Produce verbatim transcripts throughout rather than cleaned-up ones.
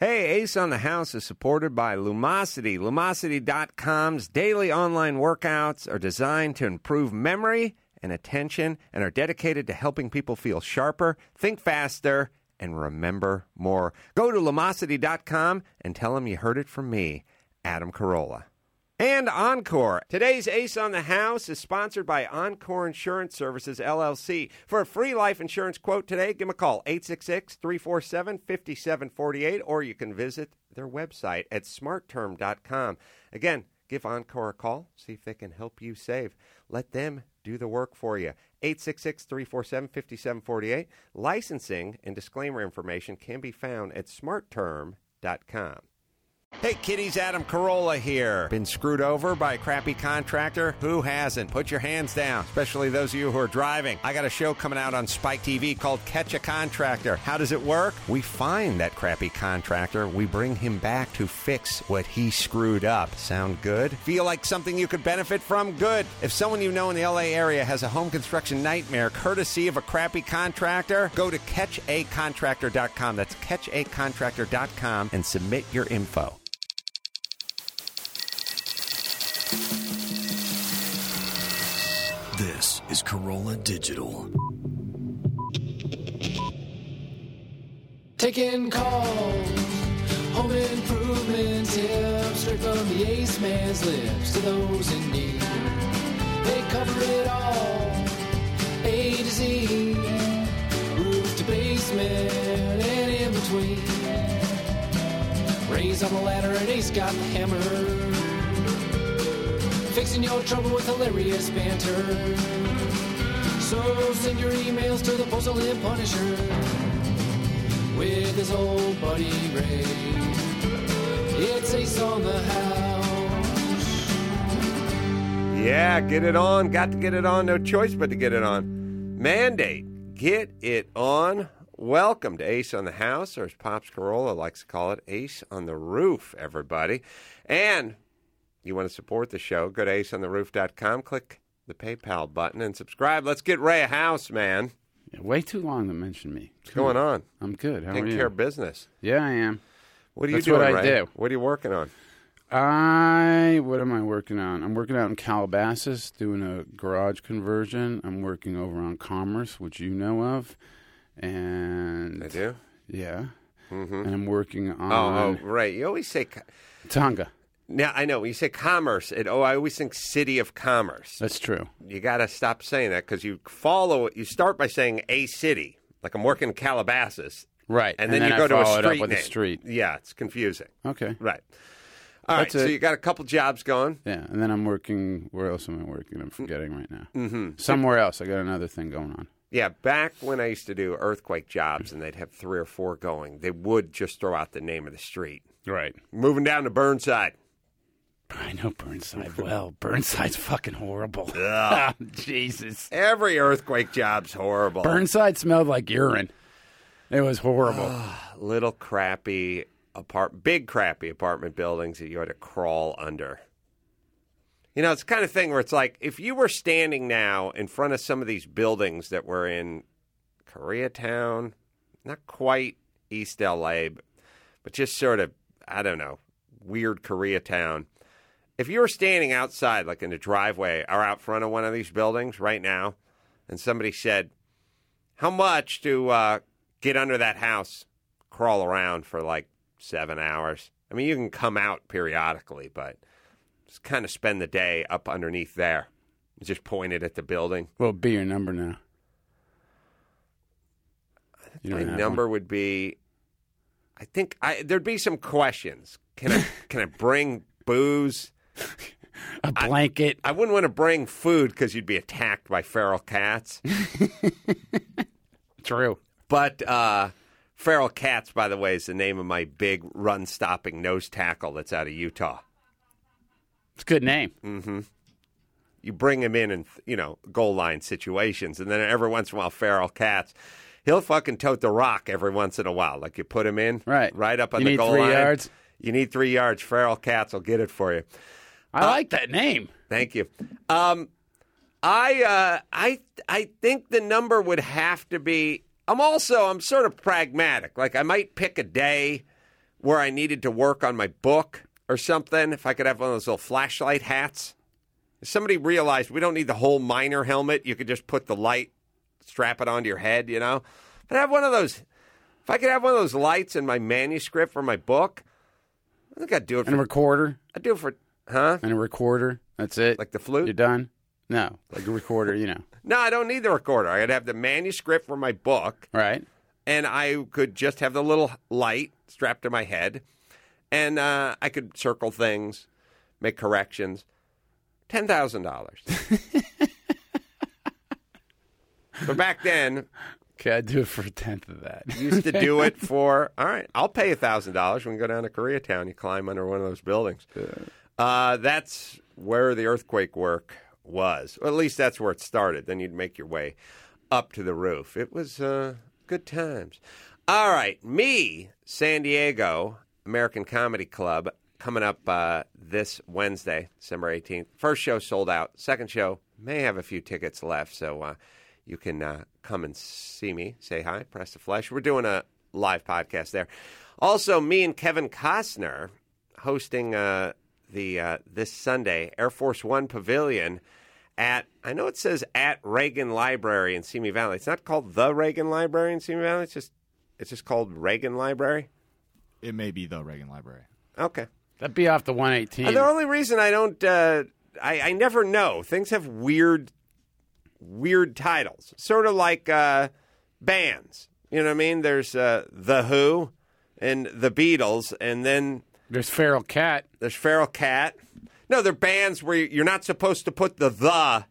Hey, Ace on the House is supported by Lumosity. Lumosity dot com's daily online workouts are designed to improve memory and attention and are dedicated to helping people feel sharper, think faster, and remember more. Go to Lumosity dot com and tell them you heard it from me, Adam Carolla. And Encore. Today's Ace on the House is sponsored by Encore Insurance Services, L L C. For a free life insurance quote today, give them a call, eight six six, three four seven, five seven four eight, or you can visit their website at smart term dot com. Again, give Encore a call, see if they can help you save. Let them do the work for you. eight six six, three four seven, five seven four eight. Licensing and disclaimer information can be found at smart term dot com. Hey, kiddies, Adam Carolla here. Been screwed over by a crappy contractor? Who hasn't? Put your hands down, especially those of you who are driving. I got a show coming out on Spike T V called Catch a Contractor. How does it work? We find that crappy contractor. We bring him back to fix what he screwed up. Sound good? Feel like something you could benefit from? Good. If someone you know in the L A area has a home construction nightmare courtesy of a crappy contractor, go to catch a contractor dot com. That's catch a contractor dot com and submit your info. This is Carolla Digital. Taking calls, home improvement tips, straight from the Ace Man's lips to those in need. They cover it all, A to Z, roof to basement and in between. Raise on the ladder and Ace got the hammer. Fixing your trouble with hilarious banter. So send your emails to the Postal and Punisher with his old buddy Ray. It's Ace on the House. Yeah, get it on. Got to get it on. No choice but to get it on. Mandate. Get it on. Welcome to Ace on the House, or as Pops Carolla likes to call it, Ace on the Roof, everybody. And you want to support the show, go to ace on the roof dot com, click the PayPal button, and subscribe. Let's get Ray a house, man. Yeah, way too long to mention me. What's going on? I'm good. How Taking are you? care of business. Yeah, I am. What are you That's doing, what I Ray? do. What are you working on? I, what am I working on? I'm working out in Calabasas doing a garage conversion. I'm working over on Commerce, which you know of. And I do? Yeah. Mm-hmm. And I'm working on Oh, oh, right. You always say... Tonga. Now, I know, when you say commerce, it, oh, I always think city of commerce. That's true. You got to stop saying that because you follow it. You start by saying a city, like I'm working in Calabasas. Right. And, and then, then you I go to a follow it street up with name. a street. Yeah, it's confusing. Okay. Right. All That's right, so it. you got a couple jobs going. Yeah, and then I'm working, where else am I working? I'm forgetting right now. Mm-hmm. Somewhere else. I got another thing going on. Yeah, back when I used to do earthquake jobs and they'd have three or four going, they would just throw out the name of the street. Right. Moving down to Burnside. I know Burnside well. Burnside's fucking horrible. Jesus. Every earthquake job's horrible. Burnside smelled like urine. It was horrible. Little crappy apart, big crappy apartment buildings that you had to crawl under. You know, it's the kind of thing where it's like, if you were standing now in front of some of these buildings that were in Koreatown, not quite East L A, but, but just sort of, I don't know, weird Koreatown. If you were standing outside, like in the driveway or out front of one of these buildings right now, and somebody said, how much to uh, get under that house, crawl around for like seven hours? I mean, you can come out periodically, but just kind of spend the day up underneath there. Just point it at the building. Well, be your number now. You My don't have number one? would be, I think I, there'd be some questions. Can I can I bring booze? A blanket. I wouldn't want to bring food because you'd be attacked by feral cats. True. But uh, feral cats, by the way, is the name of my big run-stopping nose tackle that's out of Utah. It's a good name. Mm-hmm. You bring him in in, you know, goal line situations, and then every once in a while, feral cats, he'll fucking tote the rock every once in a while. Like you put him in, Right. right up on You the need goal three line. yards? You need three yards. Feral cats will get it for you. I like that name. Thank you. Um, I uh, I I think the number would have to be. I'm also I'm sort of pragmatic. Like I might pick a day where I needed to work on my book or something, if I could have one of those little flashlight hats. Somebody realized we don't need the whole miner helmet. You could just put the light, strap it onto your head, you know. But have one of those. If I could have one of those lights in my manuscript for my book, I think I'd do it for... And a recorder? I'd do it for... Huh? And a recorder? That's it? Like the flute? You're done? No. Like a recorder, you know. No, I don't need the recorder. I'd have the manuscript for my book. Right. And I could just have the little light strapped to my head. And uh, I could circle things, make corrections. ten thousand dollars. But back then... Okay, I'd do it for a tenth of that. Used to do it for, all right, I'll pay one thousand dollars when we go down to Koreatown. You climb under one of those buildings. Uh, that's where the earthquake work was. Well, at least that's where it started. Then you'd make your way up to the roof. It was uh, good times. All right, me, San Diego American Comedy Club, coming up uh, this Wednesday, December eighteenth. First show sold out. Second show may have a few tickets left, so uh, you can uh, come and see me, say hi, press the flesh. We're doing a live podcast there. Also, me and Kevin Costner hosting uh, the uh, this Sunday Air Force One Pavilion at, I know it says at Reagan Library in Simi Valley. It's not called the Reagan Library in Simi Valley. It's just it's just called Reagan Library. It may be the Reagan Library. Okay. That'd be off the one eighteen. And the only reason I don't, uh, I, I never know. Things have weird, weird titles. Sort of like uh, bands. You know what I mean? There's uh, The Who and The Beatles, and then... There's Feral Cat. There's Feral Cat. No, they're bands where you're not supposed to put the the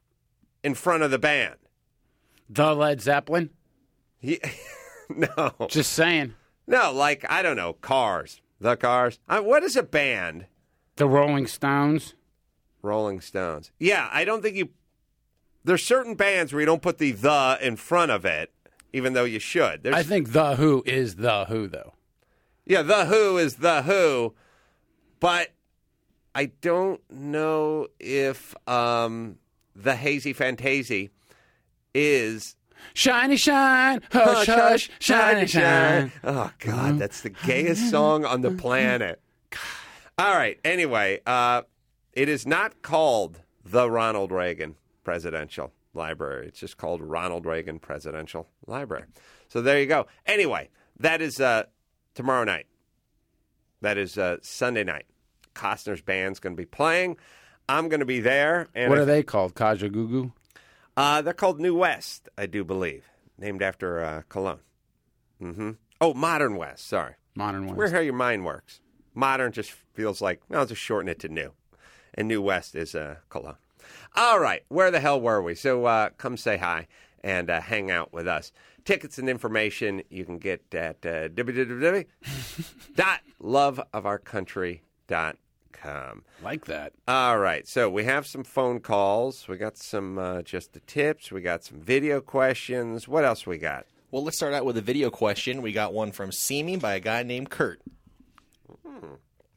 in front of the band. The Led Zeppelin? Yeah. No. Just saying. No, like, I don't know, Cars. The Cars. Uh, what is a band? The Rolling Stones. Rolling Stones. Yeah, I don't think you... There's certain bands where you don't put the the in front of it, even though you should. There's... I think The Who is The Who, though. Yeah, The Who is The Who, but I don't know if um, The Hazy Fantasy is... Shiny shine, hush, hush, shiny shine. Oh, God, that's the gayest song on the planet. All right, anyway, uh, it is not called the Ronald Reagan Presidential Library. It's just called Ronald Reagan Presidential Library. So there you go. Anyway, that is uh, tomorrow night. That is uh, Sunday night. Costner's band's going to be playing. I'm going to be there. And what if, are they called? Kajagoogoo? Uh, they're called New West, I do believe. Named after uh, Cologne. Mm-hmm. Oh, Modern West, sorry. Modern West. Weird how your mind works. Modern just feels like, no, I'll just shorten it to new. And New West is uh, Cologne. All right, where the hell were we? So uh, come say hi and uh, hang out with us. Tickets and information you can get at uh, w w w dot love of our country dot com. Like that. All right, so we have some phone calls. We got some uh, just the tips. We got some video questions. What else we got? Well, let's start out with a video question. We got one from See Me by a guy named Kurt. Hmm.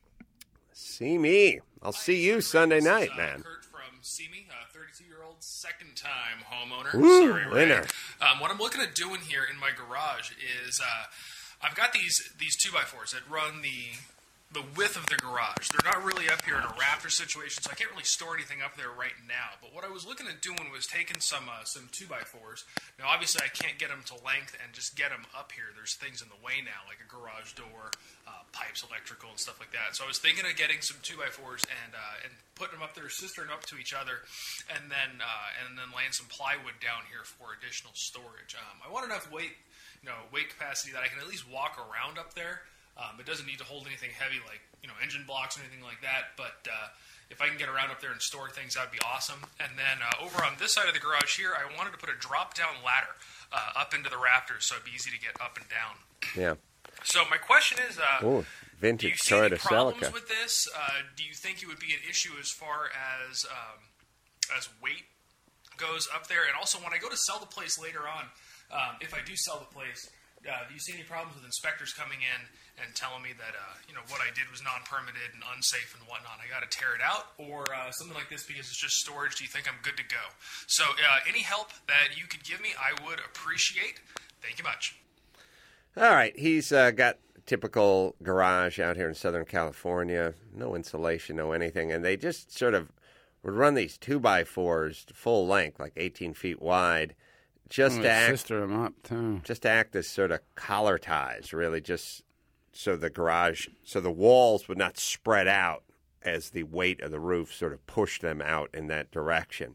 See me. I'll see you Sunday This night, is, uh, man. Kurt from See Me, a thirty-two-year-old second-time homeowner. Woo, Sorry, Ray. winner. Um, what I'm looking at doing here in my garage is uh, I've got these these two by fours that run the the width of the garage. They're not really up here in a rafter situation, so I can't really store anything up there right now. But what I was looking at doing was taking some uh, some two by fours. Now, obviously, I can't get them to length and just get them up here. There's things in the way now, like a garage door, uh, pipes, electrical, and stuff like that. So I was thinking of getting some two by fours and uh, and putting them up there, sistering up to each other, and then uh, and then laying some plywood down here for additional storage. Um, I want enough weight, you know, weight capacity that I can at least walk around up there. Um, it doesn't need to hold anything heavy like, you know, engine blocks or anything like that. But uh, if I can get around up there and store things, that'd be awesome. And then uh, over on this side of the garage here, I wanted to put a drop-down ladder uh, up into the rafters so it'd be easy to get up and down. Yeah. So my question is, uh, Ooh, do you vintage see any Toyota problems Celica. with this? Uh, do you think it would be an issue as far as um, as weight goes up there? And also, when I go to sell the place later on, um, if I do sell the place, uh, do you see any problems with inspectors coming in and telling me that uh, you know what I did was non-permitted and unsafe and whatnot? I got to tear it out, or uh, something like this because it's just storage. Do you think I'm good to go? So, uh, any help that you could give me, I would appreciate. Thank you much. All right, he's uh, got typical garage out here in Southern California. No insulation, no anything. And they just sort of would run these two by fours to full length, like eighteen feet wide, just Oh, to it act, sister him up too. just to act as sort of collar ties, really, just so the garage, so the walls would not spread out as the weight of the roof sort of pushed them out in that direction.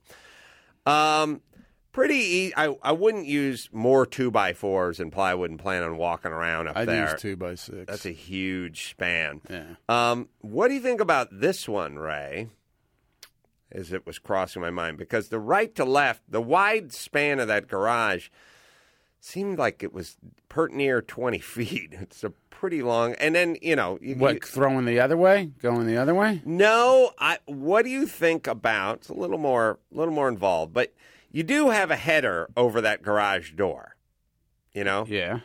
Um, pretty easy. I, I wouldn't use more two by fours and plywood and plan on walking around up I'd there. use two by six. That's a huge span. Yeah. Um, what do you think about this one, Ray? As it was crossing my mind, because the right to left, the wide span of that garage seemed like it was pert near twenty feet. It's a pretty long, and then you know, you, What, you- throwing the other way? Going the other way? no, I. What do you think about? It's a little more, a little more involved, but you do have a header over that garage door. You know, Yeah.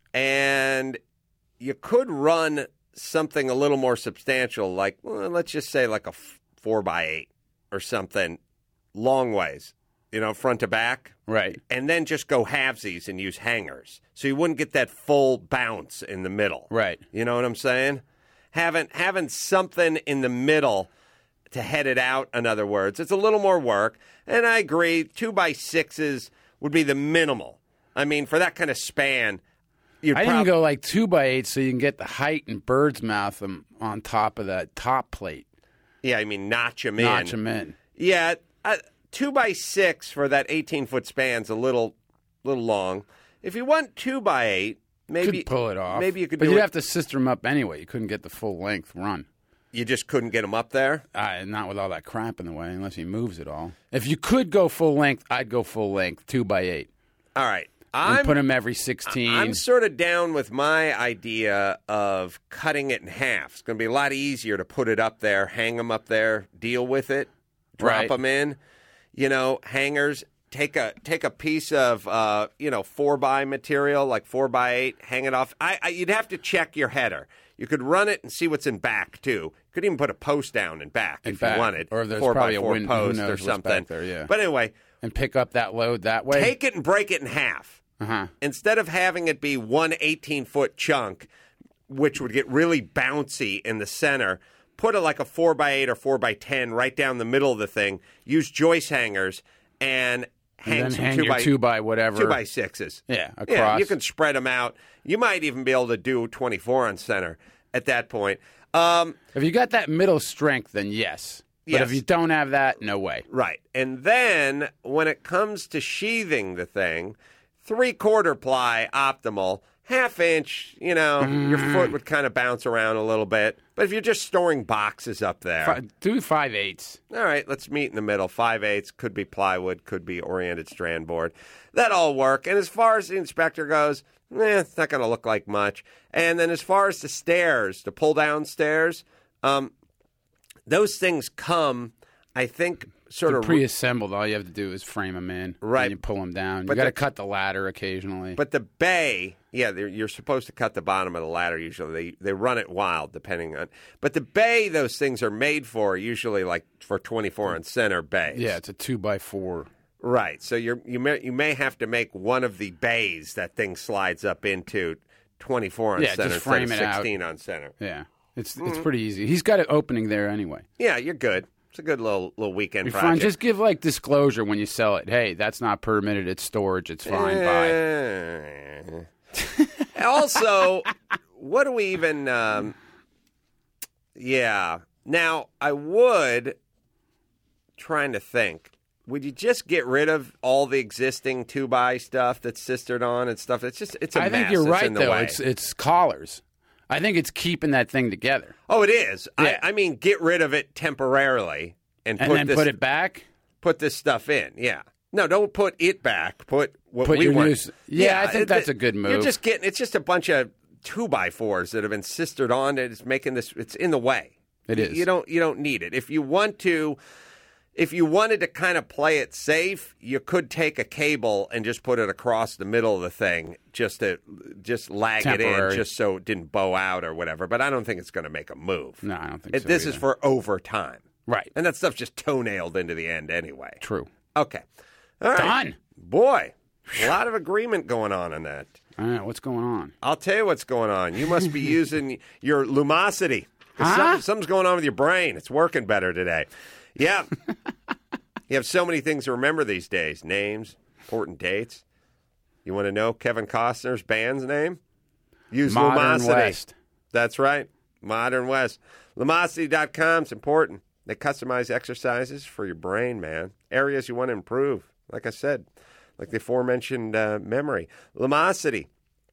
and you could run something a little more substantial, like well, let's just say like a f- four by eight or something, long ways, you know, front to back, Right. and then just go halvesies and use hangers, so you wouldn't get that full bounce in the middle. Right. You know what I'm saying? Having having something in the middle to head it out. In other words, it's a little more work, and I agree. Two by sixes would be the minimal. I mean, for that kind of span. You'd I prob- didn't go like two by eight so you can get the height and bird's mouth them on top of that top plate. Yeah, I mean, notch them in. Notch them in. Yeah, uh, two by six for that eighteen-foot span's a little, little long. If you want two by eight, maybe Could pull it off. Maybe you could But do you'd it. have to sister them up anyway. You couldn't get the full length run. You just couldn't get them up there. Uh, not with all that crap in the way, unless he moves it all. If you could go full length, I'd go full length, two by eight. All right, And I'm put them every sixteen. I'm sort of down with my idea of cutting it in half. It's going to be a lot easier to put it up there, hang them up there, deal with it, drop Right. them in. You know, hangers. Take a take a piece of uh, you know four by material like four by eight, hang it off. I, I you'd have to check your header. You could run it and see what's in back too. You could even put a post down in back In if back. you wanted, Or if there's four probably by a four window, who post knows or what's something. back there, yeah. But anyway, and pick up that load that way. take it and break it in half. Uh-huh. Instead of having it be one eighteen-foot chunk, which would get really bouncy in the center, put it like a four by eight or four by ten right down the middle of the thing. Use joist hangers and hang And then some hang two your by two by whatever. two by sixes. Yeah, Yeah, across. you can spread them out. You might even be able to do twenty-four on center at that point. Um, If you got that middle strength, then yes. But Yes. if you don't have that, no way. Right. And then when it comes to sheathing the thing, three quarter ply optimal, half inch, you know, your foot would kind of bounce around a little bit. But if you're just storing boxes up there, Fi- Do five eighths. all right, let's meet in the middle. Five eighths could be plywood, could be oriented strand board. That all work. And as far as the inspector goes, eh, it's not going to look like much. And then as far as the stairs, the pull down stairs, um, those things come, I think, sort They're of. pre-assembled. All you have to do is frame them in. Right. And you pull them down. But you got to the- cut the ladder occasionally. But the bay, yeah, they're- you're supposed to cut the bottom of the ladder usually. They they run it wild depending on. But the bay those things are made for usually like for twenty-four on center bays. yeah, it's a two by four. Right. So you're you may you may have to make one of the bays that thing slides up into twenty-four on Yeah, center just frame instead it of out. sixteen on center. Yeah, it's Mm-hmm. it's pretty easy. He's got an opening there anyway. Yeah, you're good. It's a good little little weekend You're fine. project. Just give like disclosure when you sell it. Hey, that's not permitted. It's storage. It's fine. Bye. Eh. Also, what do we even? Um, yeah. Now, I would trying to think. Would you just get rid of all the existing two by stuff that's sistered on and stuff? It's just it's a I mess. think you're It's right in the though. way. It's it's collars. I think it's keeping that thing together. Oh, it is. Yeah. I, I mean, get rid of it temporarily and, And put then this put it back. put this stuff in. Yeah. No, don't put it back. Put what Put we your want. new s- Yeah, I think it- that's it- a good You're move. just getting. It's just a bunch of two by fours that have been sistered on. It's making this. It's in the way. It You- is. You don't. You don't need it. If you want to. If you wanted to kind of play it safe, you could take a cable and just put it across the middle of the thing, just to just lag it in, Temporary. just so it didn't bow out or whatever. But I don't think it's going to make a move. No, I don't think It- so. this is either. for overtime. Right. And that stuff's just toe-nailed into the end anyway. True. Okay. All right. Done. Boy, a lot of agreement going on in that. I don't know. What's going on? I'll tell you what's going on. You must be using your Lumosity. Huh? Something, something's going on with your brain. It's working better today. Yeah. You have so many things to remember these days. Names, important dates. You want to know Kevin Costner's band's name? Use Modern Lumosity. West. That's right. Modern West. Lumosity dot com is important. They customize exercises for your brain, man. Areas you want to improve. Like I said, like the aforementioned uh, memory. Lumosity.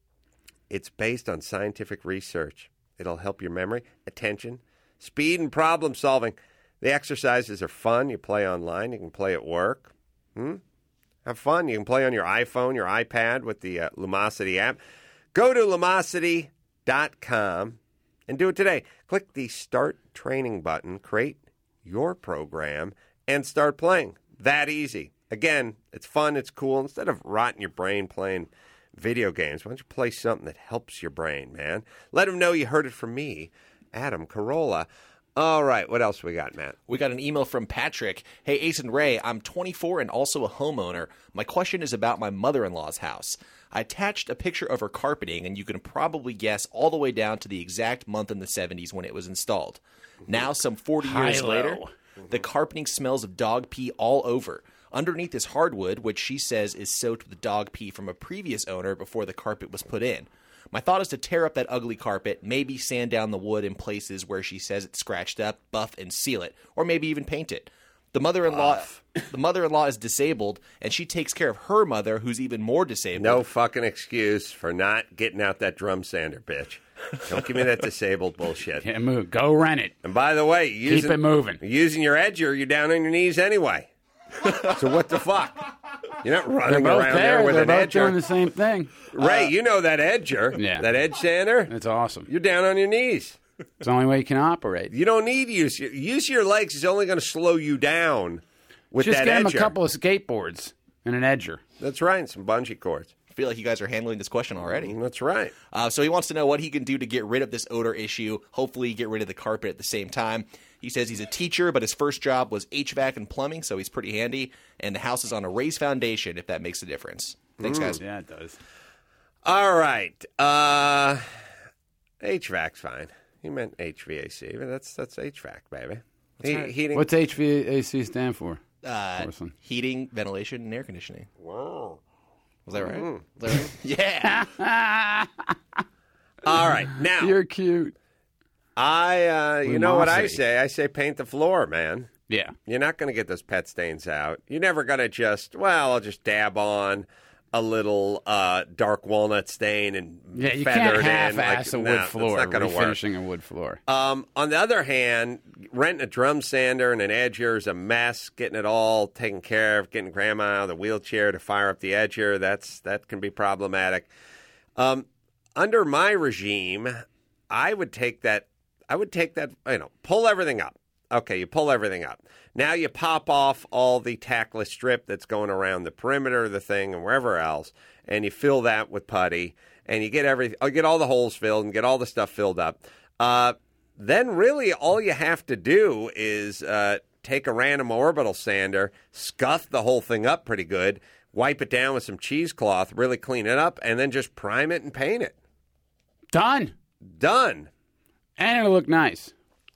It's based on scientific research. It'll help your memory, attention, speed, and problem solving. The exercises are fun. You play online. You can play at work. Hmm? Have fun. You can play on your iPhone, your iPad with the uh, Lumosity app. Go to Lumosity dot com and do it today. Click the Start Training button, create your program, and start playing. That easy. Again, it's fun. It's cool. Instead of rotting your brain playing video games, why don't you play something that helps your brain, man? Let them know you heard it from me, Adam Carolla. All right, what else we got, Matt? We got an email from Patrick. Hey, Ace and Ray, I'm twenty-four and also a homeowner. My question is about my mother-in-law's house. I attached a picture of her carpeting, and you can probably guess all the way down to the exact month in the seventies when it was installed. Now, some forty years High-low. later, the carpeting smells of dog pee all over. Underneath is hardwood, which she says is soaked with dog pee from a previous owner before the carpet was put in. My thought is to tear up that ugly carpet, maybe sand down the wood in places where she says it's scratched up, buff and seal it, or maybe even paint it. The mother-in-law, the mother-in-law is disabled, and she takes care of her mother, who's even more disabled. No fucking excuse for not getting out that drum sander, bitch. Don't give me that disabled bullshit. Can't move. Go rent it. And by the way, you're using, Keep it moving. you're using your edger, you're down on your knees anyway. So what the fuck? You're not They're running both around there. there with They're an both edger. doing the same thing. Ray, you know that edger, Yeah. that edge sander. It's awesome. You're down on your knees. It's the only way you can operate. You don't need to use your, use your legs is only going to slow you down with Just that get him edger. a couple of skateboards and an edger. That's right, some bungee cords. I feel like you guys are handling this question already. That's right. Uh, so he wants to know what he can do to get rid of this odor issue, hopefully get rid of the carpet at the same time. He says he's a teacher, but his first job was H V A C and plumbing, so he's pretty handy. And the house is on a raised foundation, if that makes a difference. Thanks, guys. Yeah, it does. All right. Uh, H V A C's fine. You meant H V A C, but that's that's H V A C, baby. He, right. Heating. What's H V A C stand for? Uh, Porcelain. heating, ventilation, and air conditioning. Wow. Was that right? Was that right? Yeah. All right. Now, You're cute. I, uh, you know what I Lumosity. say? I say paint the floor, man. Yeah. You're not going to get those pet stains out. You're never going to just, well, I'll just dab on a little uh, dark walnut stain and Yeah, you feather can't it in. half-ass Like, a no, wood that's floor, not going to work. refinishing a wood floor. Um, on the other hand, renting a drum sander and an edger is a mess. Getting it all taken care of, getting grandma out of the wheelchair to fire up the edger, that's that can be problematic. Um, under my regime, I would take that. I would take that. You know, pull everything up. Okay, you pull everything up. Now you pop off all the tackless strip that's going around the perimeter of the thing and wherever else, and you fill that with putty, and you get every, you get all the holes filled and get all the stuff filled up. Uh, then really all you have to do is uh, take a random orbital sander, scuff the whole thing up pretty good, wipe it down with some cheesecloth, really clean it up, and then just prime it and paint it. Done. Done. And it'll look nice.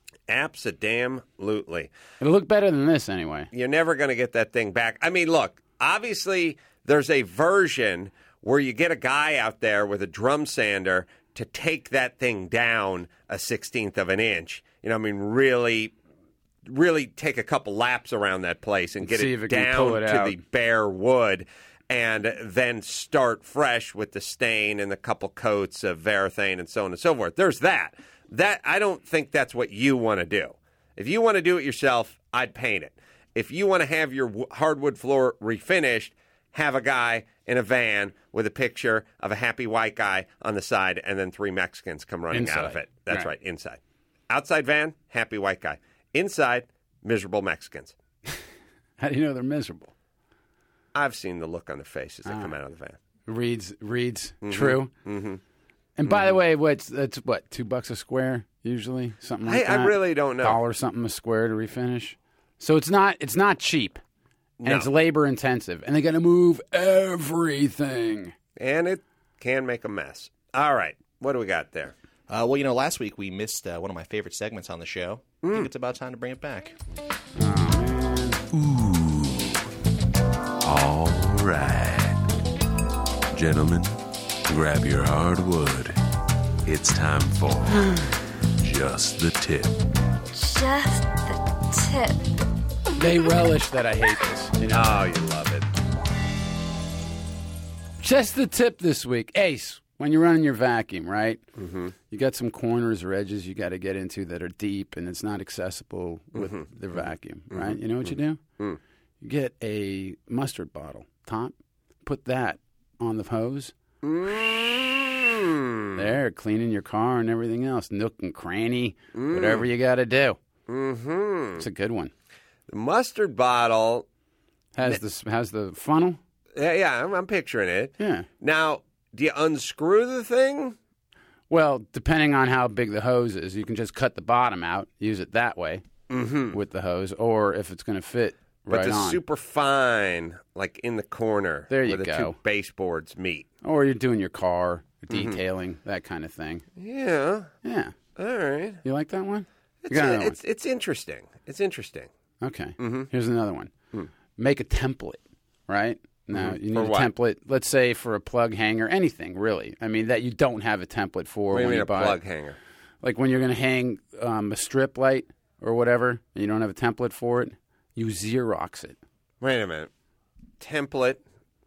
Abso-damn-lutely. It'll look better than this anyway. You're never going to get that thing back. I mean, look, obviously there's a version where you get a guy out there with a drum sander to take that thing down a sixteenth of an inch. You know, I mean, really, really take a couple laps around that place and get See it if it can down pull it to out. the bare wood and then start fresh with the stain and a couple coats of Varathane and so on and so forth. There's that. That I don't think that's what you want to do. If you want to do it yourself, I'd paint it. If you want to have your w- hardwood floor refinished, have a guy in a van with a picture of a happy white guy on the side and then three Mexicans come running out of Inside. it. That's right. Right. Inside. Outside van, happy white guy. Inside, miserable Mexicans. How do you know they're miserable? I've seen the look on their faces that Ah. come out of the van. Reads, reads, Mm-hmm. true. Mm-hmm. And by the way, what's that's what two bucks a square usually, something like I, that. I really don't know. Dollar something a square to refinish. So it's not it's not cheap, and No. it's labor intensive, and they got to move everything. And it can make a mess. All right. What do we got there? Uh, well, you know, last week we missed uh, one of my favorite segments on the show. I Mm. think it's about time to bring it back. All right. Gentlemen, grab your hardwood. It's time for Just the Tip. Just the tip. They relish that I hate this. You know? Oh, you love it. Just the tip this week. Ace, when you're running your vacuum, right? Mm-hmm. You got some corners or edges you got to get into that are deep and it's not accessible with Mm-hmm. the vacuum, right? You know what you do? Mm. You get a mustard bottle top, put that on the hose. Mm. There, cleaning your car and everything else. Nook and cranny, whatever you got to do. Mm-hmm. It's a good one. The mustard bottle. Has the, has the funnel? Yeah, yeah, I'm, I'm picturing it. Yeah. Now, do you unscrew the thing? Well, depending on how big the hose is, you can just cut the bottom out, use it that way Mm-hmm. with the hose, or if it's going to fit But right the on. super fine, like in the corner, There you where the go. two baseboards meet. Or you're doing your car, Mm-hmm. detailing, that kind of thing. Yeah. Yeah. All right. You like that one? It's, You got another it's, it's interesting. It's interesting. one. Okay. Mm-hmm. Here's another one. Make a template, right? Now, you need For a what? template, let's say for a plug hanger, anything really. I mean, that you don't have a template for What do you when mean you a buy plug it. hanger? Like when you're going to hang um, a strip light or whatever, and you don't have a template for it, you Xerox it. Wait a minute. Template.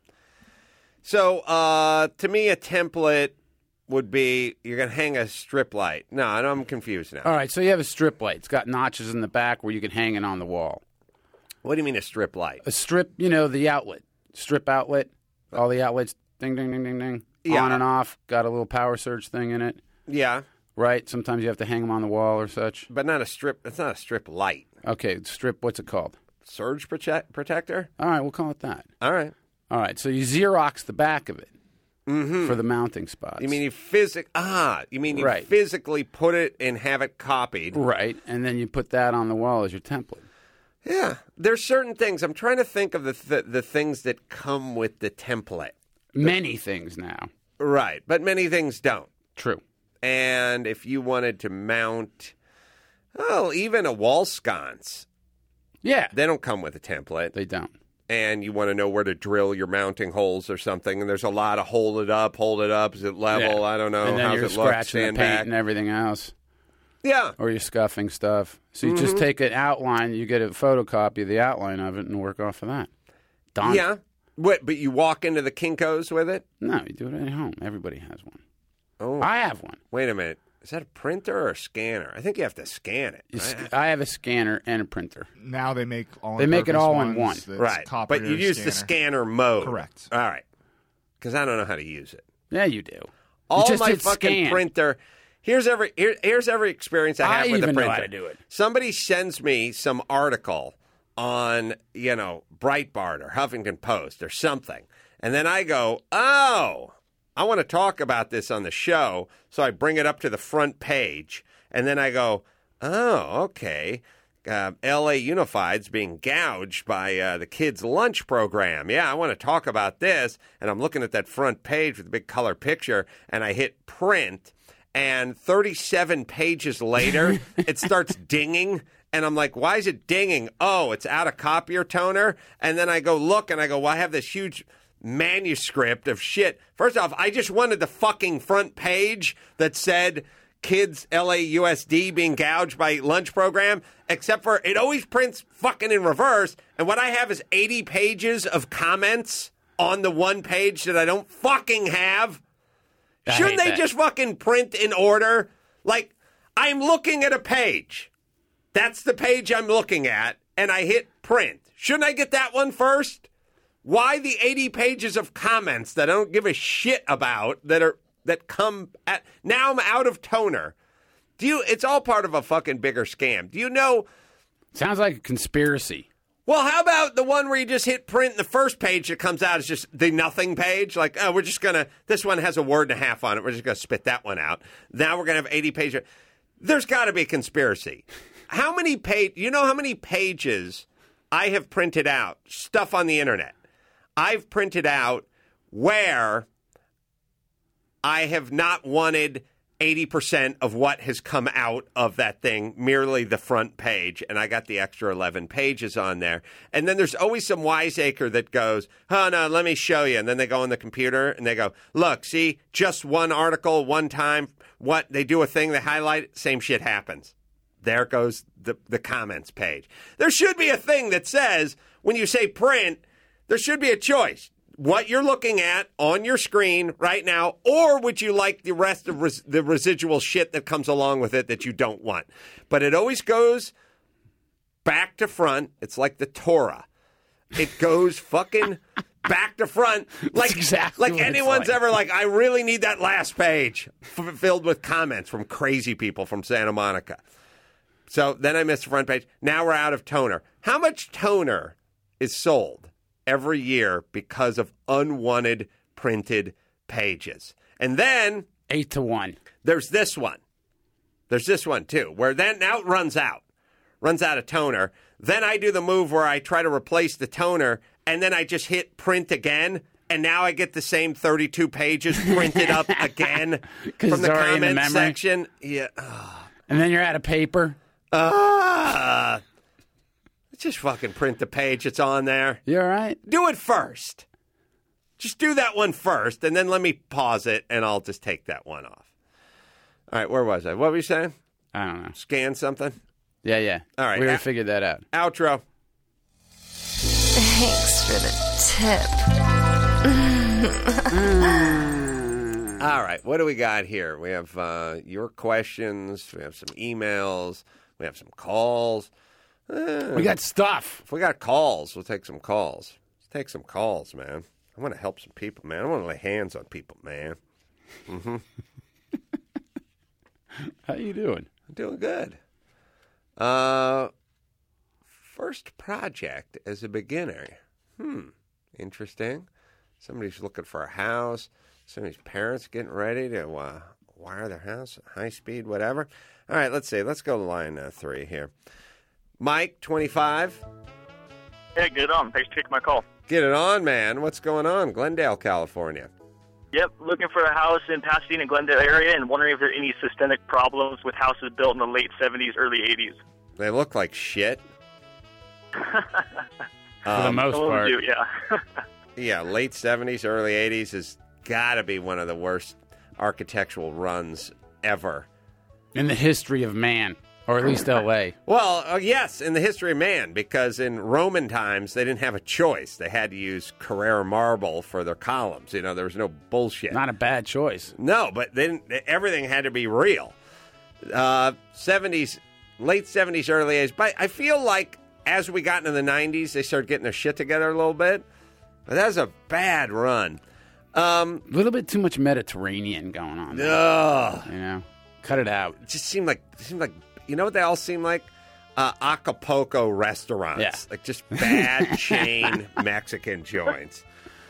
So, uh, to me, a template would be you're going to hang a strip light. No, I'm confused now. All right, so you have a strip light. It's got notches in the back where you can hang it on the wall. What do you mean a strip light? A strip, you know, the outlet, strip outlet, all the outlets, ding, ding, ding, ding, ding, Yeah. on and off, got a little power surge thing in it, Yeah, right? Sometimes you have to hang them on the wall or such. but not a strip. It's not a strip light. Okay, strip, what's it called? Surge protect- protector? All right, we'll call it that. All right. All right, so you Xerox the back of it for the mounting spots. Mm-hmm. You mean you physic? Ah, you mean you Right. physically put it and have it copied? Right, and then you put that on the wall as your template. Yeah. There's certain things. I'm trying to think of the th- the things that come with the template. Many things now. Right, but many things don't. True. And if you wanted to mount, oh, even a wall sconce, Yeah, they don't come with a template. they don't. And you want to know where to drill your mounting holes or something. And there's a lot of hold it up, hold it up. Is it level? Yeah. I don't know. And then How's you're it look? scratching Stand the paint back. and everything else. Yeah. Or you're scuffing stuff. So you Mm-hmm. just take an outline, you get a photocopy of the outline of it, and work off of that. Done. Yeah. What, but you walk into the Kinko's with it? No, you do it at home. Everybody has one. Oh, I have one. wait a minute. Is that a printer or a scanner? I think you have to scan it. You right? sc- I have a scanner and a printer. Now they make all They make it all in one. Right. But you use the scanner mode. Correct. All right. Because I don't know how to use it. Yeah, you do. All you just my hit fucking scan. printer. Here's every here, here's every experience I have I with even the know printer. how to do it. Somebody sends me some article on, you know, Breitbart or Huffington Post or something. And then I go, "Oh, I want to talk about this on the show." So I bring it up to the front page, and then I go, "Oh, okay. Uh, L A Unified's being gouged by uh, the kids' lunch program. Yeah, I want to talk about this." And I'm looking at that front page with a big color picture, and I hit print, and thirty-seven pages later, it starts dinging. And I'm like, why is it dinging? Oh, it's out of copier toner. And then I go look, and I go, well, I have this huge manuscript of shit. First off, I just wanted the fucking front page that said kids L A U S D being gouged by lunch program, except for it always prints fucking in reverse. And what I have is eighty pages of comments on the one page that I don't fucking have. I Shouldn't hate they that. just fucking print in order? Like, I'm looking at a page. That's the page I'm looking at, and I hit print. Shouldn't I get that one first? Why the eighty pages of comments that I don't give a shit about that are that come at now I'm out of toner. Do you it's all part of a fucking bigger scam. Do you know Sounds like a conspiracy. well, how about the one where you just hit print and the first page that comes out is just the nothing page? Like, oh, we're just going to, this one has a word and a half on it. We're just going to spit that one out. Now we're going to have eighty pages. There's got to be a conspiracy. How many page, you know how many pages I have printed out, stuff on the internet? I've printed out where I have not wanted eighty percent of what has come out of that thing, merely the front page, and I got the extra eleven pages on there. And then there's always some wiseacre that goes, oh, no, let me show you. And then they go on the computer and they go, look, see, just one article, one time, what, they do a thing, they highlight it, same shit happens. There goes the, the comments page. There should be a thing that says, when you say print, there should be a choice. What you're looking at on your screen right now, or would you like the rest of res- the residual shit that comes along with it that you don't want? But it always goes back to front. It's like the Torah. It goes fucking back to front. Like, exactly like what it's anyone's like. ever like, I really need that last page f- filled with comments from crazy people from Santa Monica. So then I missed the front page. Now we're out of toner. How much toner is sold every year because of unwanted printed pages? And then Eight to one. there's this one. There's this one, too, where then now it runs out. Runs out of toner. Then I do the move where I try to replace the toner, and then I just hit print again, and now I get the same thirty-two pages printed up again 'Cause from the it's already in the comment memory. section. Yeah. And then you're out of paper. Uh, just fucking print the page. It's on there. You all right? Do it first. Just do that one first, and then let me pause it, and I'll just take that one off. All right, where was I? What were you saying? I don't know. Scan something? Yeah, yeah. All right. We already Uh, figured that out. Outro. Thanks for the tip. All right, what do we got here? We have uh, your questions. We have some emails. We have some calls. Eh, We got stuff. if we got calls, we'll take some calls. Let's take some calls, man. I want to help some people, man. I want to lay hands on people, man. How you doing? I'm doing good. Uh, first project as a beginner. Hmm, interesting. Somebody's looking for a house. Somebody's parents getting ready to uh, wire their house, high speed, whatever. All right, let's see. Let's go to line uh, three here. Mike, twenty-five. Hey, good on. Thanks for taking my call. Get it on, man. What's going on? Glendale, California. Yep, looking for a house in Pasadena, Glendale area, and wondering if there are any systemic problems with houses built in the late seventies, early eighties. They look like shit. For the Um, most Some of them part. do, yeah. Yeah, late seventies, early eighties has got to be one of the worst architectural runs ever. In the history of man, or at least L A. Well, uh, yes, in the history of man, because in Roman times, they didn't have a choice. They had to use Carrara marble for their columns. You know, there was no bullshit. Not a bad choice. No, but then everything had to be real. Uh, seventies, late seventies, early eighties. But I feel like as we got into the nineties, they started getting their shit together a little bit. But that was a bad run. Um, A little bit too much Mediterranean going on there. ugh. You know? Cut it out. It just seemed like, it seemed like, you know what they all seem like? Uh, Acapulco restaurants. Yeah. Like just bad chain Mexican joints.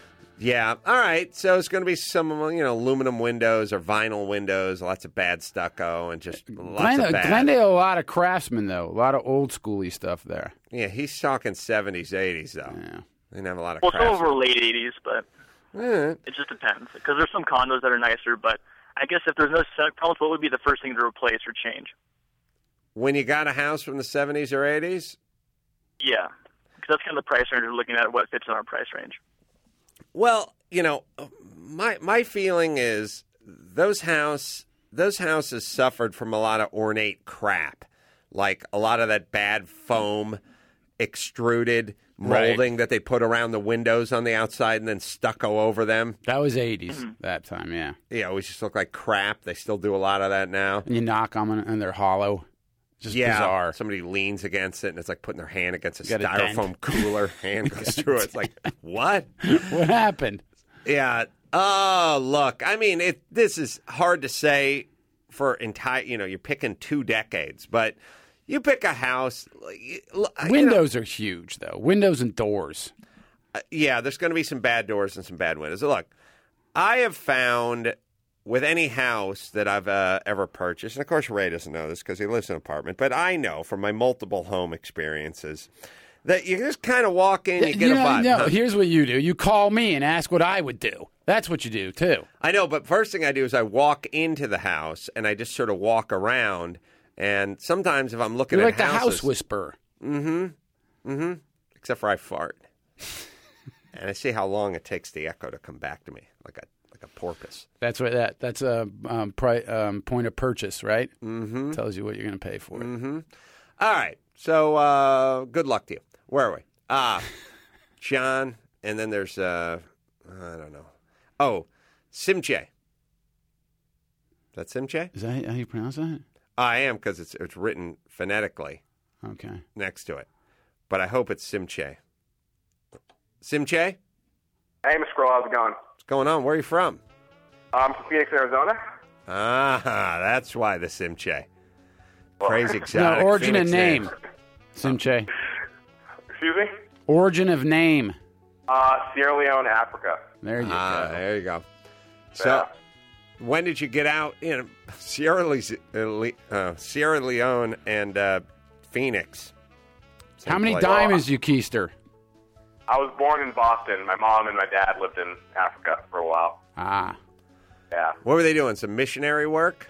Yeah. All right. So it's going to be some, you know, aluminum windows or vinyl windows, lots of bad stucco, and just lots Glendale, of bad. Glendale, a lot of craftsmen, though. A lot of old schooly stuff there. Yeah, he's talking seventies, eighties, though. Yeah. They didn't have a lot of Well, some of crafts. them were late eighties, but Eh, it just depends. Because there's some condos that are nicer, but I guess if there's no systemic problems, what would be the first thing to replace or change? when you got a house from the seventies or eighties, Yeah, because that's kind of the price range we're looking at, what fits in our price range. well, you know, my my feeling is those house those houses suffered from a lot of ornate crap, like a lot of that bad foam extruded molding Right. that they put around the windows on the outside and then stucco over them. That was eighties Mm-hmm. that time, yeah. Yeah, it always just looked like crap. They still do a lot of that now. And you knock on them and they're hollow. Just Yeah, bizarre. somebody leans against it and it's like putting their hand against a Got a styrofoam dent. cooler. Hand goes through it. It's like, what? What happened? Yeah. Oh, look. I mean, it. This is hard to say for entire. You know, you're picking two decades, but you pick a house. like, you know, Windows are huge, though. Windows and doors. uh, yeah, there's going to be some bad doors and some bad windows. Look, I have found with any house that I've uh, ever purchased, and of course Ray doesn't know this because he lives in an apartment, but I know from my multiple home experiences That you just kind of walk in, you get you a know, vibe. No, huh? here's what you do. You call me and ask what I would do. That's what you do, too. I know, but first thing I do is I walk into the house and I just sort of walk around. And sometimes if I'm looking You're at like the houses, house whisperer. Mm-hmm. Mm-hmm. Except for I fart. And I see how long it takes the echo to come back to me, like a like a porpoise. That's what that. That's a um, pri- um, point of purchase, right? Mm-hmm. Tells you what you're going to pay for it. Mm-hmm. All right. So uh, good luck to you. Where are we? Ah, John, and then there's uh, I don't know. Oh, Simche. Is that Simche? Is that how you pronounce that? I am because it's it's written phonetically Okay. next to it, but I hope it's Simche. Simche, Hey, Mister Squirrel, how's it going? what's going on? Where are you from? I'm from Phoenix, Arizona. Ah, that's why the Simche. Crazy No, exotic. origin Phoenix of name. Simche. Excuse me? Origin of name. Uh, Sierra Leone, Africa. There you Ah, go. there you go. So, Yeah. when did you get out? You know, Sierra, Le- uh, Sierra Leone and uh, Phoenix. Same How many place. diamonds you keister? I was born in Boston. My mom and my dad lived in Africa for a while. Ah. Yeah. What were they doing? Some missionary work?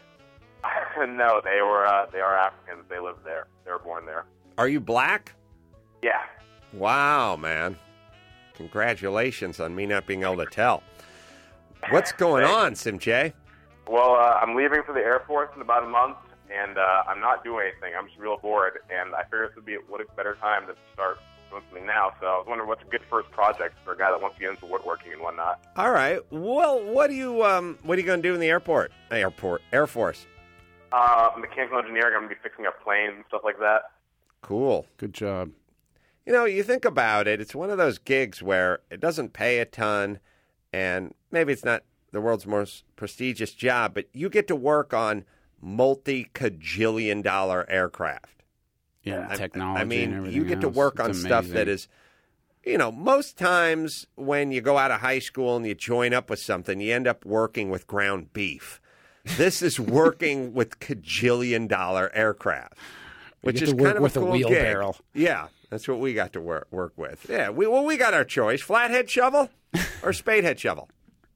No, they were uh, they are Africans. They lived there. They were born there. Are you black? Yeah. Wow, man. Congratulations on me not being able to tell. What's going on, Simche? Well, uh, I'm leaving for the Air Force in about a month, and uh, I'm not doing anything. I'm just real bored, and I figured this would be what a better time to start doing something now. So I was wondering what's a good first project for a guy that wants to get into woodworking and whatnot. All right. Well, what do you um, what are you going to do in the airport? Airport, Air Force. Uh, mechanical engineering. I'm going to be fixing up planes and stuff like that. Cool. Good job. You know, you think about it, it's one of those gigs where it doesn't pay a ton, and maybe it's not the world's most prestigious job, but you get to work on multi-cajillion dollar aircraft. Yeah, I- technology I mean, and everything you get to else. work It's on stuff amazing. that is, you know, most times when you go out of high school and you join up with something, you end up working with ground beef. This is working with cajillion dollar aircraft, which get is to work kind of with a a cool wheelbarrow. gig. Yeah, that's what we got to work work with. Yeah, we well we got our choice: flathead shovel or spadehead shovel.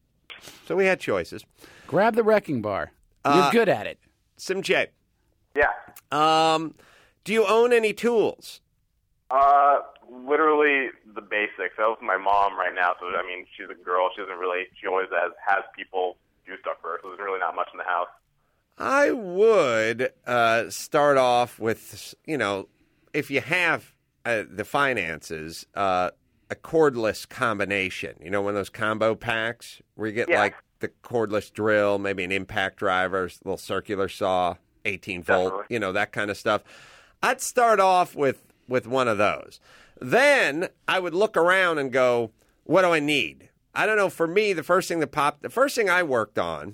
So we had choices. Grab the wrecking bar. You're Uh, good at it. Simche, Yeah. um, do you own any tools? Uh, literally the basics. That was my mom right now. So I mean, she's a girl. She doesn't really. She always has has people do stuff for her. So there's really not much in the house. I would uh, start off with, you know, if you have uh, the finances, uh, a cordless combination. You know, one of those combo packs where you get Yeah. like the cordless drill, maybe an impact driver, a little circular saw, eighteen volt, Definitely. you know, that kind of stuff. I'd start off with, with one of those. Then I would look around and go, what do I need? I don't know. For me, the first thing that popped, the first thing I worked on,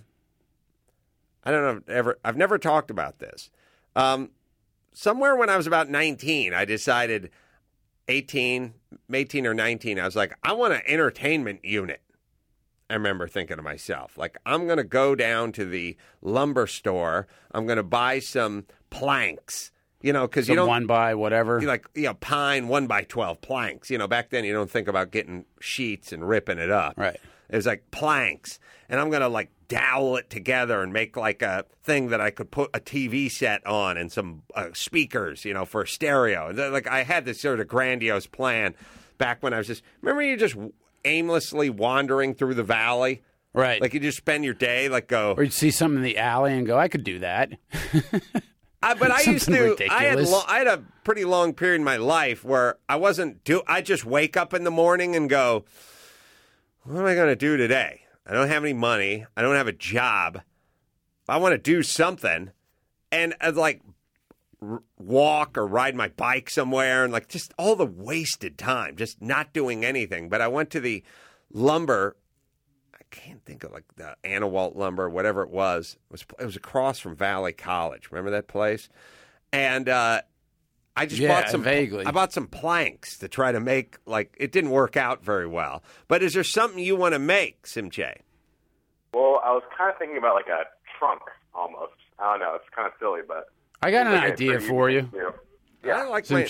I don't know if ever, I've never talked about this. Um, somewhere when I was about nineteen, I decided eighteen, eighteen or nineteen, I was like, I want an entertainment unit. I remember thinking to myself, like, I'm going to go down to the lumber store. I'm going to buy some planks, you know, because you Some don't one by whatever. like, you know, pine one by twelve planks. You know, back then you don't think about getting sheets and ripping it up. Right. It was like planks. And I'm going to like dowel it together and make like a thing that I could put a T V set on and some uh, speakers, you know, for stereo. Like I had this sort of grandiose plan back when I was just, remember you just aimlessly wandering through the valley? Right. Like you just spend your day like go. Or you'd see something in the alley and go, I could do that. I, but I used Something to. I had ridiculous. lo- I had a pretty long period in my life where I wasn't do. I just wake up in the morning and go, "What am I going to do today? I don't have any money. I don't have a job. I want to do something." And I'd like r- walk or ride my bike somewhere, and like just all the wasted time, just not doing anything. But I went to the lumber. I can't think of like the Anawalt lumber, whatever it was. It was it was across from Valley College. Remember that place? And uh, I just Yeah, bought some. vaguely. I bought some planks to try to make like it didn't work out very well. But is there something you want to make, Simche? Well, I was kind of thinking about like a trunk almost. I don't know. It's kind of silly, but I got an Like a idea pretty for you. easy thing to do. Yeah. I like my, Simche,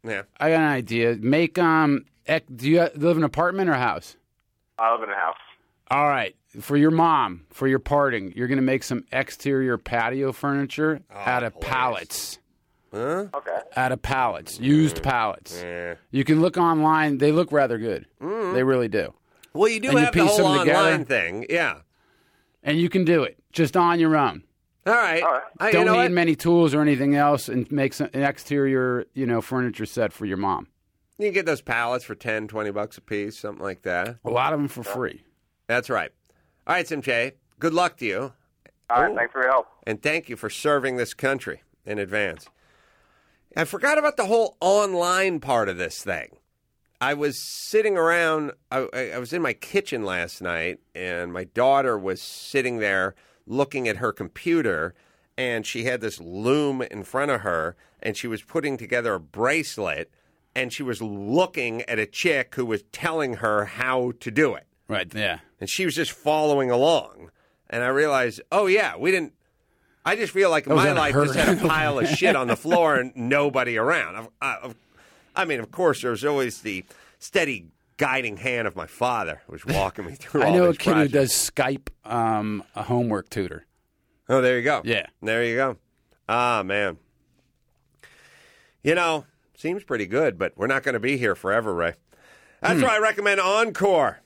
Yeah. I got an idea. Make um. Ec- do you live in an apartment or house? I live in a house. All right. For your mom, for your parting, you're going to make some exterior patio furniture Oh, out of hilarious. pallets. Huh? Okay. Out of pallets, used pallets. Yeah. You can look online. They look rather good. Mm. They really do. Well, you do And you have the piece whole them together. online thing. Yeah. And you can do it just on your own. All right. All right. I, Don't you know need what? many tools or anything else, and make some, an exterior, you know, furniture set for your mom. You can get those pallets for ten, twenty bucks a piece, something like that. A lot of them for free. That's right. All right, Simche. Good luck to you. All right. Oh. Thanks for your help. And thank you for serving this country in advance. I forgot about the whole online part of this thing. I was sitting around, I, I I was in my kitchen last night, and my daughter was sitting there looking at her computer, and she had this loom in front of her, and she was putting together a bracelet, and she was looking at a chick who was telling her how to do it. Right, yeah. And she was just following along. And I realized, oh, yeah, we didn't. I just feel like was my on life her. just had a pile of shit on the floor and nobody around. I, I, I mean, of course, there was always the steady guiding hand of my father who was walking me through I all know a this kid project. who does Skype um, a homework tutor. Oh, there you go. Yeah. There you go. Ah, man. You know, seems pretty good, but we're not going to be here forever, Ray. That's Hmm. why I recommend Encore.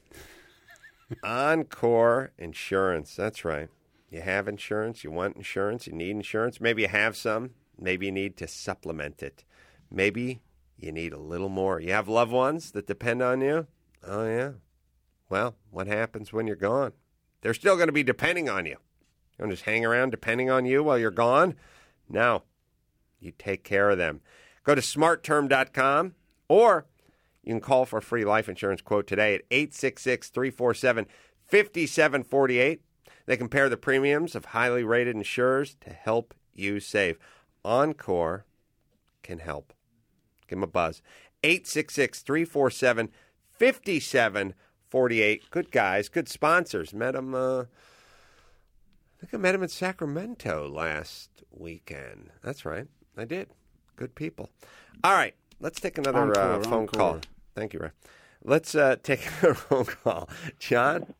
Encore Insurance. That's right. You have insurance. You want insurance. You need insurance. Maybe you have some. Maybe you need to supplement it. Maybe you need a little more. You have loved ones that depend on you. Oh, yeah. Well, what happens when you're gone? They're still going to be depending on you. You don't just hang around depending on you while you're gone. No. You take care of them. Go to smart term dot com or you can call for a free life insurance quote today at eight six six, three four seven, five seven four eight. They compare the premiums of highly rated insurers to help you save. Encore can help. Give them a buzz. eight six six, three four seven, five seven four eight. Good guys, good sponsors. Met them, uh, I think I met them in Sacramento last weekend. That's right. I did. Good people. All right. Let's take another Encore, uh, phone encore. call. Thank you, Ray. Let's uh, take a phone call. John?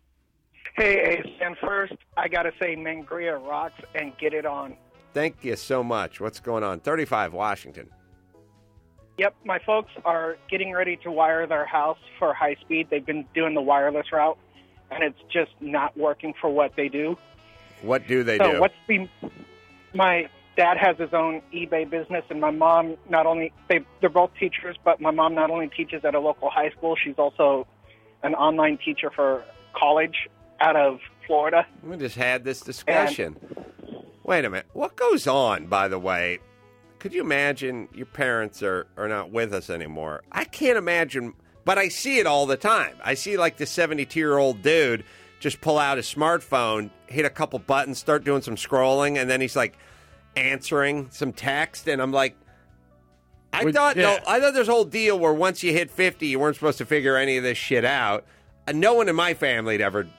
Hey, Ace, and first, I got to say Mangria rocks and get it on. Thank you so much. What's going on? thirty-five Washington. Yep, my folks are getting ready to wire their house for high speed. They've been doing the wireless route, and it's just not working for what they do. What do they so do? what's the... My dad has his own eBay business, and my mom not only... They, they're both teachers, but my mom not only teaches at a local high school, she's also an online teacher for college out of Florida. We just had this discussion. Wait a minute. What goes on, by the way? Could you imagine your parents are, are not with us anymore? I can't imagine, but I see it all the time. I see like the seventy-two-year-old dude just pull out his smartphone, hit a couple buttons, start doing some scrolling, and then he's like answering some text, and I'm like, I Would- thought yeah. no, I thought there's a whole deal where once you hit fifty, you weren't supposed to figure any of this shit out. And no one in my family had ever.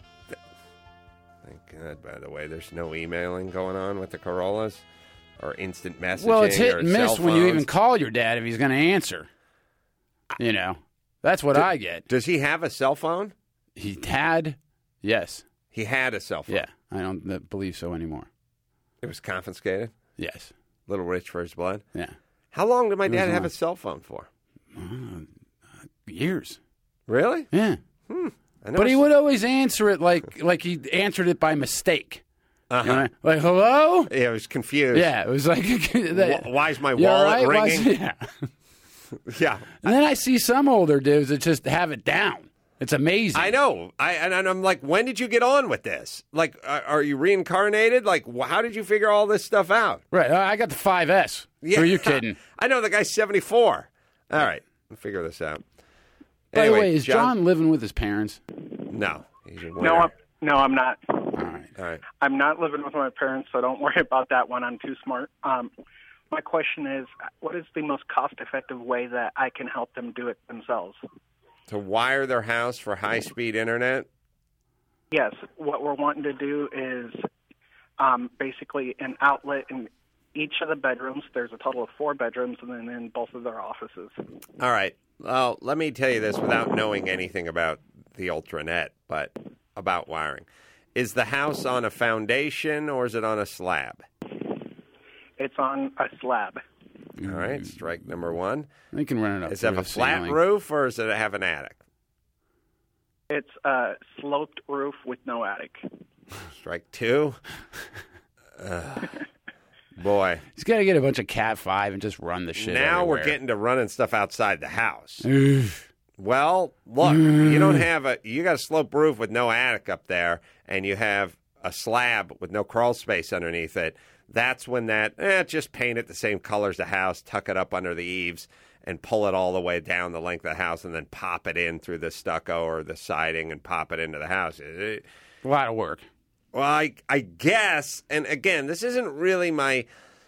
Thank God, by the way, there's no emailing going on with the Corollas or instant messaging. Well, it's hit or and miss cell when you phones. even call your dad if he's going to answer. You know, that's what Do- I get. Does he have a cell phone? He had, yes. He had a cell phone. Yeah, I don't uh, believe so anymore. It was confiscated. Yes. Little rich for his blood. Yeah. How long did my It was dad have long. a cell phone for? Uh, years. Really? Yeah. Hmm. I know But he it's- would always answer it like like he answered it by mistake. Uh-huh. You know, like, hello? Yeah, I was confused. Yeah, it was like... Wh- Why is my You all wallet right? Why's- ringing? yeah. Yeah. And then I see some older dudes that just have it down. It's amazing. I know. I and I'm like, when did you get on with this? Like, are, are you reincarnated? Like, wh- how did you figure all this stuff out? Right. I got the five S. Who are you kidding? I know the guy's seventy-four. All right, we'll figure this out. By Anyway, the way, is John, living with his parents? No. He's a No, winner. I'm, no, I'm not. All right. All right. I'm not living with my parents, so don't worry about that one. I'm too smart. Um, my question is, what is the most cost-effective way that I can help them do it themselves? To wire their house for high-speed internet? Yes, what we're wanting to do is um, basically an outlet in each of the bedrooms. There's a total of four bedrooms, and then in both of their offices. All right. Well, let me tell you this without knowing anything about the Ultranet, but about wiring. Is the house on a foundation or is it on a slab? It's on a slab. All right, strike number one. You can run it up. Does it have through a the flat ceiling. roof or does it have an attic? It's a sloped roof with no attic. Strike two. Ugh. Boy. He's got to get a bunch of Cat five and just run the shit Now everywhere. we're getting to running stuff outside the house. Oof. Well, look, you don't have a you got a slope roof with no attic up there, and you have a slab with no crawl space underneath it. That's when that eh, just paint it the same color as the house, tuck it up under the eaves, and pull it all the way down the length of the house, and then pop it in through the stucco or the siding and pop it into the house. It, A lot of work. Well, I, I guess, and again, this isn't really my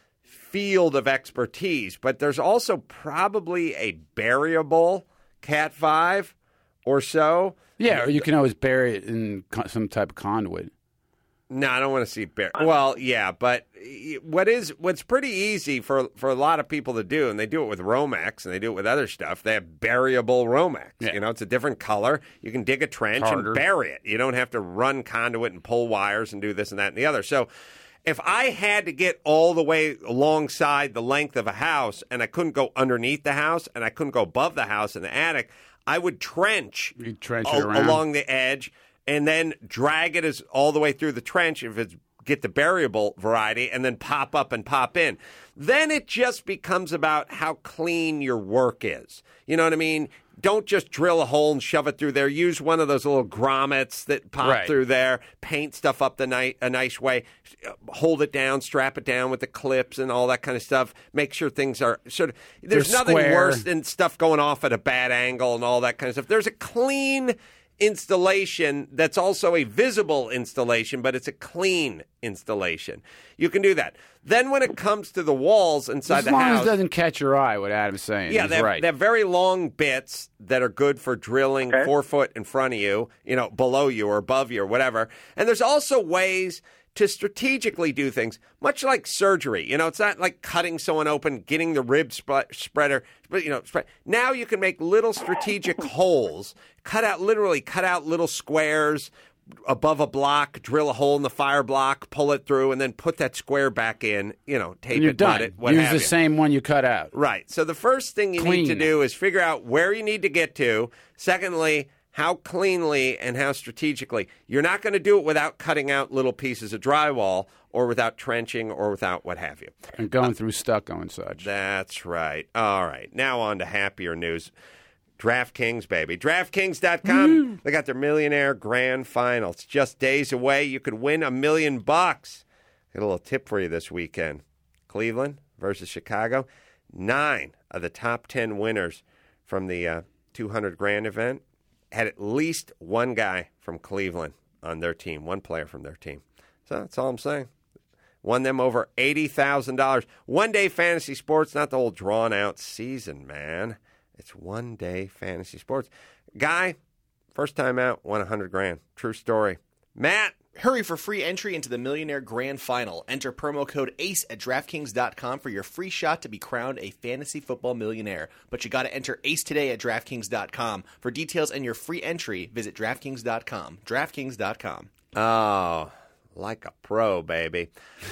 field of expertise, but there's also probably a buriable Cat five or so. Yeah, or you can always bury it in co- some type of conduit. No, I don't want to see bur- Well, yeah, but what is what's pretty easy for for a lot of people to do, and they do it with Romex and they do it with other stuff. They have buriable Romex. Yeah. You know, it's a different color. You can dig a trench Harder. and bury it. You don't have to run conduit and pull wires and do this and that and the other. So, if I had to get all the way alongside the length of a house and I couldn't go underneath the house and I couldn't go above the house in the attic, I would trench, You trench it a- around. along the edge and then drag it as all the way through the trench if it's get the buriable variety and then pop up and pop in. Then it just becomes about how clean your work is. You know what I mean? Don't just drill a hole and shove it through there. Use one of those little grommets that pop Right. through there. Paint stuff up the ni- a nice way. Hold it down, strap it down with the clips and all that kind of stuff. Make sure things are sort of. There's They're nothing square. worse than stuff going off at a bad angle and all that kind of stuff. There's a clean installation that's also a visible installation, but it's a clean installation. You can do that. Then when it comes to the walls inside As the long house, as it doesn't catch your eye, what Adam's saying. yeah, He's they have, right. they have very long bits that are good for drilling Okay. four foot in front of you, you know, below you or above you or whatever. And there's also ways to strategically do things, much like surgery. You know, it's not like cutting someone open, getting the rib sp- spreader, but you know, spread. Now you can make little strategic holes, cut out literally cut out little squares above a block, drill a hole in the fire block, pull it through, and then put that square back in. You know, tape And you're it, butt done. it, what Use have the you. same one you cut out. Right. So the first thing you need to Clean. do is figure out where you need to get to. Secondly, how cleanly and how strategically. You're not going to do it without cutting out little pieces of drywall or without trenching or without what have you. And going through stucco and such. That's right. All right. Now on to happier news. DraftKings, baby. DraftKings dot com. They got their Millionaire Grand Final. It's just days away. You could win a million bucks. Got a little tip for you this weekend. Cleveland versus Chicago. Nine of the top ten winners from the uh, two hundred grand event had at least one guy from Cleveland on their team, one player from their team. So that's all I'm saying. Won them over eighty thousand dollars. One-day fantasy sports, not the whole drawn-out season, man. It's one-day fantasy sports. Guy, first time out, won one hundred grand. True story. Matt. Hurry for free entry into the Millionaire Grand Final. Enter promo code ACE at DraftKings dot com for your free shot to be crowned a fantasy football millionaire. But you got to enter ACE today at DraftKings dot com. For details and your free entry, visit DraftKings dot com. DraftKings dot com. Oh, like a pro, baby.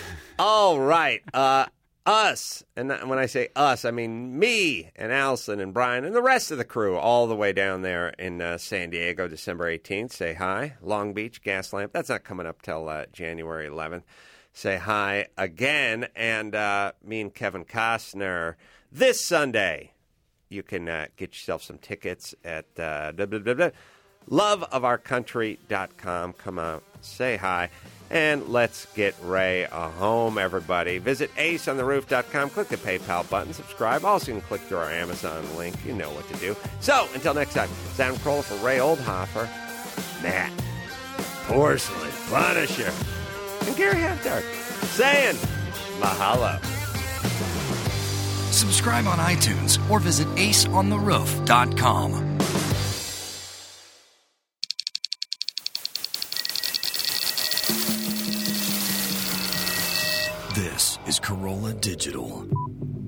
All right. Uh, us, and when I say us, I mean me and Allison and Brian and the rest of the crew all the way down there in uh, San Diego, December eighteenth. Say hi. Long Beach, Gaslamp. That's not coming up till uh, January eleventh. Say hi again. And uh, me and Kevin Costner this Sunday. You can uh, get yourself some tickets at uh, love of our country dot com. Come out, say hi. And let's get Ray a home, everybody. Visit ace on the roof dot com. Click the PayPal button. Subscribe. Also, you can click through our Amazon link. You know what to do. So, until next time, Sound Kroll for Ray Oldhofer, Matt, Porcelain Punisher, and Gary Halfdark saying mahalo. Subscribe on iTunes or visit ace on the roof dot com. This is Corolla Digital.